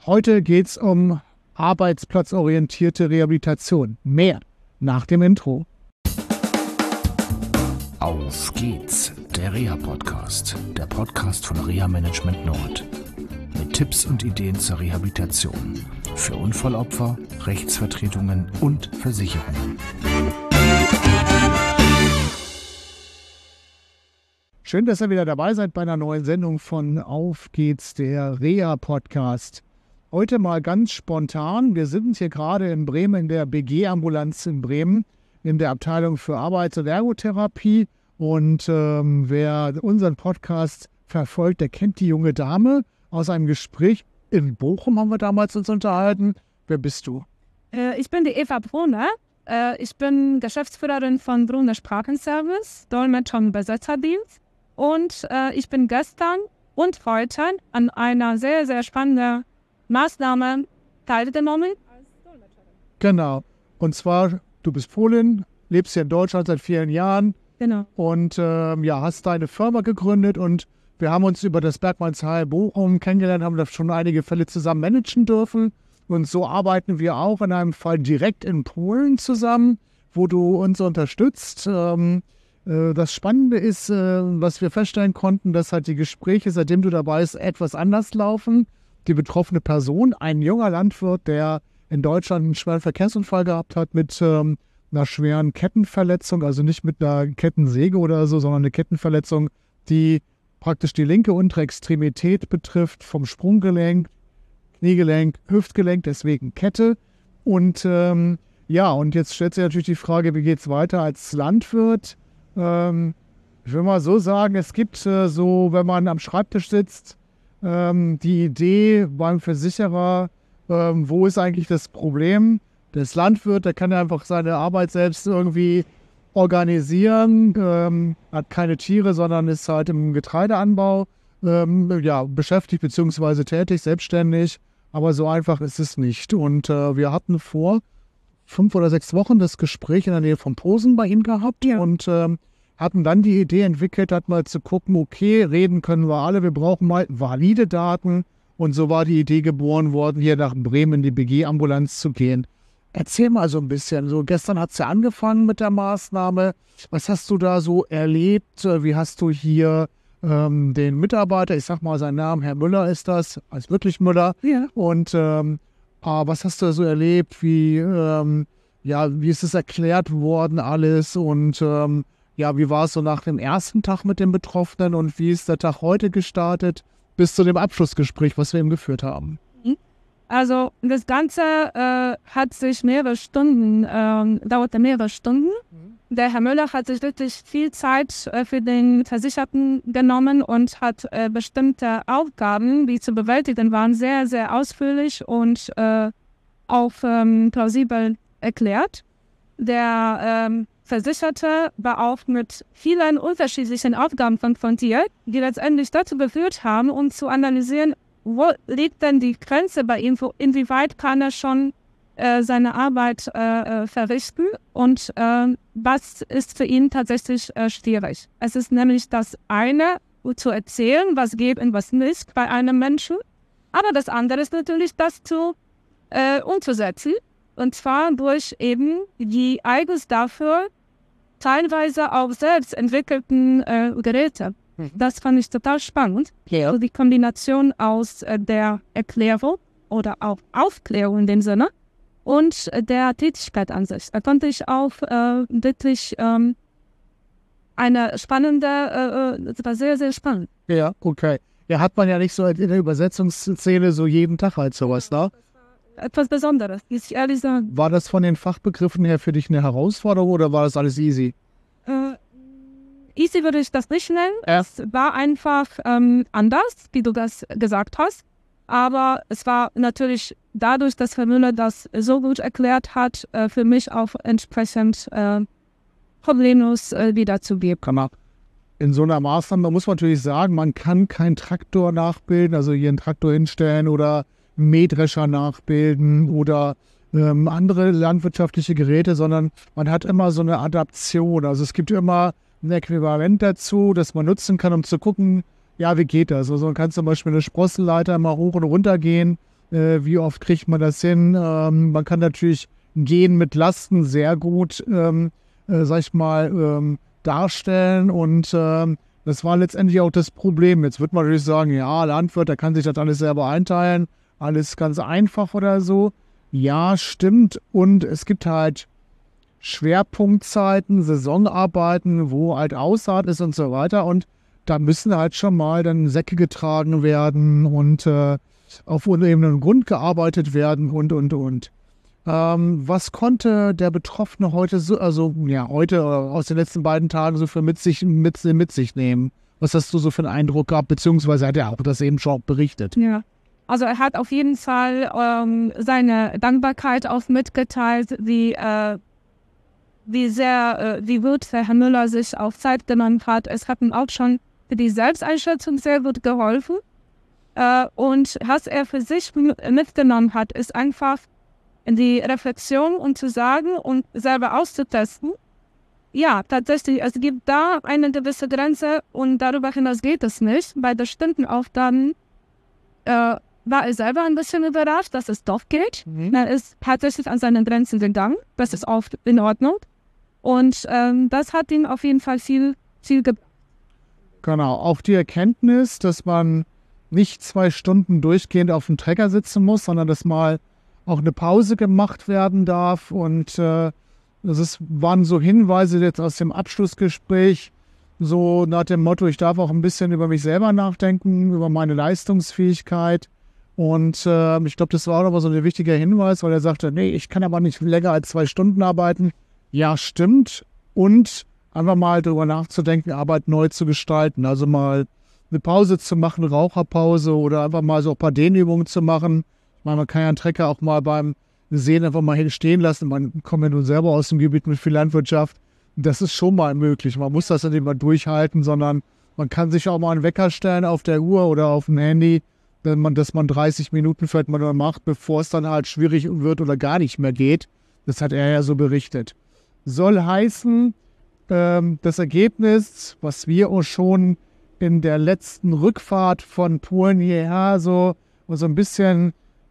Heute geht es um arbeitsplatzorientierte Rehabilitation. Mehr nach dem Intro. Auf geht's, der Reha-Podcast, der Podcast von Reha Management Nord. Mit Tipps und Ideen zur Rehabilitation für Unfallopfer, Rechtsvertretungen und Versicherungen. Schön, dass ihr wieder dabei seid bei einer neuen Sendung von Auf geht's, der Reha-Podcast. Heute mal ganz spontan. Wir sind hier gerade in Bremen, in der BG-Ambulanz in Bremen, in der Abteilung für Arbeits- und Ergotherapie. Und wer unseren Podcast verfolgt, der kennt die junge Dame aus einem Gespräch in Bochum, haben wir damals uns unterhalten. Wer bist du? Ich bin die Eva Brunner. Ich bin Geschäftsführerin von Brunner Sprachenservice, Dolmetscher und Übersetzerdienst. Und ich bin gestern und heute an einer sehr, sehr spannenden Maßnahme teilgenommen als Dolmetscherin. Genau. Und zwar, du bist Polin, lebst hier in Deutschland seit vielen Jahren. Genau. Und hast deine Firma gegründet und wir haben uns über das Bergmannsheil Bochum kennengelernt, haben da schon einige Fälle zusammen managen dürfen. Und so arbeiten wir auch in einem Fall direkt in Polen zusammen, wo du uns unterstützt. Das Spannende ist, was wir feststellen konnten, dass halt die Gespräche, seitdem du dabei bist, etwas anders laufen. Die betroffene Person, ein junger Landwirt, der in Deutschland einen schweren Verkehrsunfall gehabt hat mit einer schweren Kettenverletzung, also nicht mit einer Kettensäge oder so, sondern eine Kettenverletzung, die praktisch die linke untere Extremität betrifft, vom Sprunggelenk, Kniegelenk, Hüftgelenk, deswegen Kette. Und und jetzt stellt sich natürlich die Frage, wie geht es weiter als Landwirt? Ich will mal so sagen, es gibt wenn man am Schreibtisch sitzt, die Idee beim Versicherer, wo ist eigentlich das Problem? Das Landwirt, der kann ja einfach seine Arbeit selbst irgendwie organisieren, hat keine Tiere, sondern ist halt im Getreideanbau beschäftigt bzw. tätig, selbstständig, aber so einfach ist es nicht. Und wir hatten vor 5 oder 6 Wochen das Gespräch in der Nähe von Posen bei ihm gehabt und hatten dann die Idee entwickelt, mal zu gucken, okay, reden können wir alle, wir brauchen mal valide Daten. Und so war die Idee geboren worden, hier nach Bremen in die BG-Ambulanz zu gehen. Erzähl mal so ein bisschen. So, gestern hat es ja angefangen mit der Maßnahme. Was hast du da so erlebt? Wie hast du hier den Mitarbeiter, ich sag mal seinen Namen, Herr Müller ist das, als wirklich Müller. Ja. Und was hast du da so erlebt? Wie ist es erklärt worden alles? Und wie war es so nach dem ersten Tag mit den Betroffenen und wie ist der Tag heute gestartet bis zu dem Abschlussgespräch, was wir eben geführt haben? Also das Ganze dauerte mehrere Stunden. Der Herr Müller hat sich wirklich viel Zeit für den Versicherten genommen und hat bestimmte Aufgaben, die zu bewältigen waren, sehr, sehr ausführlich und auch plausibel erklärt. Der Versicherte war auch mit vielen unterschiedlichen Aufgaben konfrontiert, die letztendlich dazu geführt haben, um zu analysieren, wo liegt denn die Grenze bei ihm, inwieweit kann er schon seine Arbeit verrichten und was ist für ihn tatsächlich schwierig. Es ist nämlich das eine, zu erzählen, was geht und was nicht bei einem Menschen, aber das andere ist natürlich, das umzusetzen. Und zwar durch eben die eigens dafür teilweise auch selbst entwickelten Geräte. Das fand ich total spannend. Ja. Also die Kombination aus der Erklärung oder auch Aufklärung in dem Sinne und der Tätigkeit an sich. Da konnte ich auch wirklich eine spannende, das war sehr, sehr spannend. Ja, okay. Ja, hat man ja nicht so in der Übersetzungsszene so jeden Tag halt sowas, ne? Etwas Besonderes, muss ich ehrlich sagen. War das von den Fachbegriffen her für dich eine Herausforderung oder war das alles easy? Easy würde ich das nicht nennen. Ja. Es war einfach anders, wie du das gesagt hast. Aber es war natürlich dadurch, dass Herr Müller das so gut erklärt hat, für mich auch entsprechend problemlos wiederzugeben. Kann man. In so einer Maßnahme muss man natürlich sagen, man kann keinen Traktor nachbilden, also hier einen Traktor hinstellen oder einen Mähdrescher nachbilden oder andere landwirtschaftliche Geräte, sondern man hat immer so eine Adaption. Also es gibt immer ein Äquivalent dazu, das man nutzen kann, um zu gucken, ja, wie geht das? Also man kann zum Beispiel eine Sprossenleiter mal hoch und runter gehen Wie oft kriegt man das hin? Man kann natürlich Gehen mit Lasten sehr gut, sag ich mal, darstellen. Und das war letztendlich auch das Problem. Jetzt wird man natürlich sagen, ja, Landwirt, der kann sich das alles selber einteilen. Alles ganz einfach oder so. Ja, stimmt. Und es gibt halt Schwerpunktzeiten, Saisonarbeiten, wo halt Aussaat ist und so weiter. Und da müssen halt schon mal dann Säcke getragen werden und auf unebenem Grund gearbeitet werden und. Was konnte der Betroffene heute heute aus den letzten beiden Tagen so für mit sich nehmen? Was hast du so für einen Eindruck gehabt, beziehungsweise hat er auch das eben schon berichtet? Ja, also er hat auf jeden Fall seine Dankbarkeit auch mitgeteilt, wie gut der Herr Müller sich auf Zeit genommen hat. Es hat ihm auch schon für die Selbsteinschätzung sehr gut geholfen. Und was er für sich mitgenommen hat, ist einfach die Reflexion und zu sagen und selber auszutesten. Ja, tatsächlich, es gibt da eine gewisse Grenze und darüber hinaus geht es nicht. Bei bestimmten Aufgaben war er selber ein bisschen überrascht, dass es doch geht. Er ist tatsächlich an seine Grenzen gegangen. Das ist auch in Ordnung. Und das hat ihm auf jeden Fall viel gebracht. Genau, auch die Erkenntnis, dass man nicht 2 Stunden durchgehend auf dem Trecker sitzen muss, sondern dass mal auch eine Pause gemacht werden darf. Und waren so Hinweise jetzt aus dem Abschlussgespräch, so nach dem Motto, ich darf auch ein bisschen über mich selber nachdenken, über meine Leistungsfähigkeit. Und ich glaube, das war auch nochmal so ein wichtiger Hinweis, weil er sagte, nee, ich kann aber nicht länger als 2 Stunden arbeiten. Ja, stimmt. Und einfach mal darüber nachzudenken, Arbeit neu zu gestalten. Also mal eine Pause zu machen, Raucherpause oder einfach mal so ein paar Dehnübungen zu machen. Ich meine, man kann ja einen Trecker auch mal beim Sehen einfach mal stehen lassen. Man kommt ja nun selber aus dem Gebiet mit viel Landwirtschaft. Das ist schon mal möglich. Man muss das ja nicht mal durchhalten, sondern man kann sich auch mal einen Wecker stellen auf der Uhr oder auf dem Handy, dass man 30 Minuten vielleicht mal macht, bevor es dann halt schwierig wird oder gar nicht mehr geht. Das hat er ja so berichtet. Soll heißen, das Ergebnis, was wir auch schon in der letzten Rückfahrt von Polen hierher so ein bisschen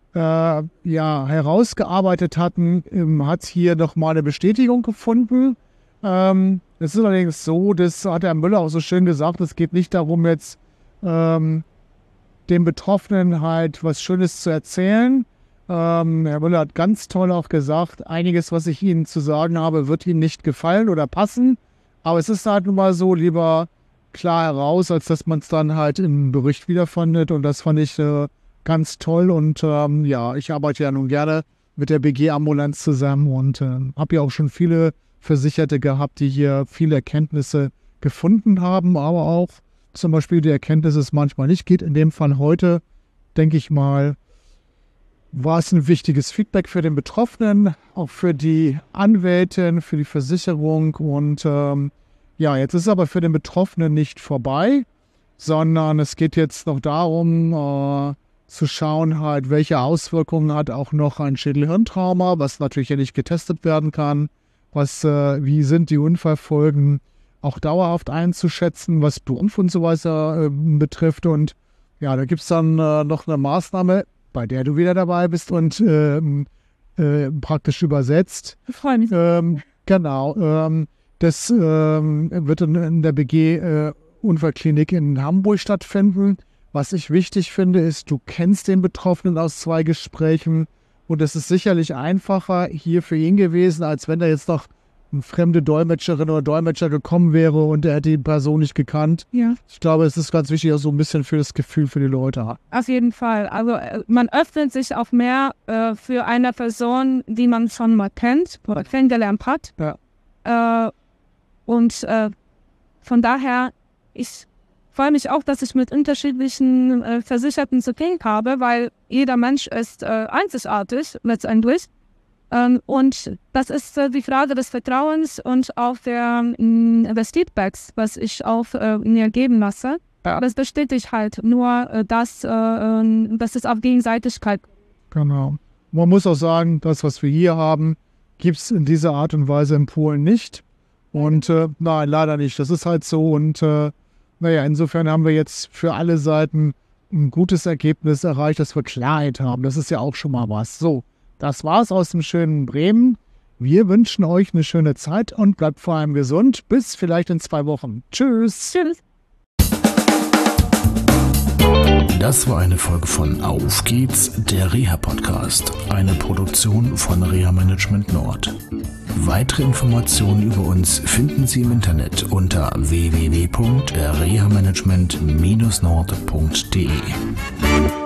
herausgearbeitet hatten, hat hier nochmal eine Bestätigung gefunden. Es ist allerdings so, das hat Herr Müller auch so schön gesagt, es geht nicht darum, jetzt dem Betroffenen halt was Schönes zu erzählen. Herr Müller hat ganz toll auch gesagt, einiges, was ich Ihnen zu sagen habe, wird Ihnen nicht gefallen oder passen. Aber es ist halt nun mal so, lieber klar heraus, als dass man es dann halt im Bericht wiederfindet. Und das fand ich ganz toll. Und ich arbeite ja nun gerne mit der BG-Ambulanz zusammen und habe ja auch schon viele Versicherte gehabt, die hier viele Erkenntnisse gefunden haben, aber auch zum Beispiel die Erkenntnis, dass es manchmal nicht geht. In dem Fall heute, denke ich mal, war es ein wichtiges Feedback für den Betroffenen, auch für die Anwältin, für die Versicherung. Und jetzt ist es aber für den Betroffenen nicht vorbei, sondern es geht jetzt noch darum, zu schauen, halt, welche Auswirkungen hat auch noch ein Schädelhirntrauma, was natürlich ja nicht getestet werden kann, wie sind die Unfallfolgen auch dauerhaft einzuschätzen, was Beruf und so weiter betrifft. Und ja, da gibt es dann noch eine Maßnahme, bei der du wieder dabei bist und praktisch übersetzt. Ich freue mich. Genau. Das wird in der BG-Unfallklinik in Hamburg stattfinden. Was ich wichtig finde, ist, du kennst den Betroffenen aus 2 Gesprächen und es ist sicherlich einfacher hier für ihn gewesen, als wenn da jetzt noch eine fremde Dolmetscherin oder Dolmetscher gekommen wäre und er hätte die Person nicht gekannt. Ja. Ich glaube, es ist ganz wichtig, auch so ein bisschen für das Gefühl für die Leute. Auf jeden Fall. Also man öffnet sich auch mehr für eine Person, die man schon mal kennt oder kennengelernt hat. Ja. Von daher, ich freue mich auch, dass ich mit unterschiedlichen Versicherten zu tun habe, weil jeder Mensch ist einzigartig letztendlich. Und das ist die Frage des Vertrauens und auch des Feedbacks, was ich auch mir geben lasse. Ja. Das bestätigt halt nur, dass es auf Gegenseitigkeit. Genau. Man muss auch sagen, das, was wir hier haben, gibt es in dieser Art und Weise in Polen nicht. Und nein, leider nicht. Das ist halt so. Und insofern haben wir jetzt für alle Seiten ein gutes Ergebnis erreicht, dass wir Klarheit haben. Das ist ja auch schon mal was. So, das war's aus dem schönen Bremen. Wir wünschen euch eine schöne Zeit und bleibt vor allem gesund. Bis vielleicht in 2 Wochen. Tschüss. Tschüss. Das war eine Folge von Auf geht's, der Reha-Podcast, eine Produktion von Reha Management Nord. Weitere Informationen über uns finden Sie im Internet unter www.rehamanagement-nord.de.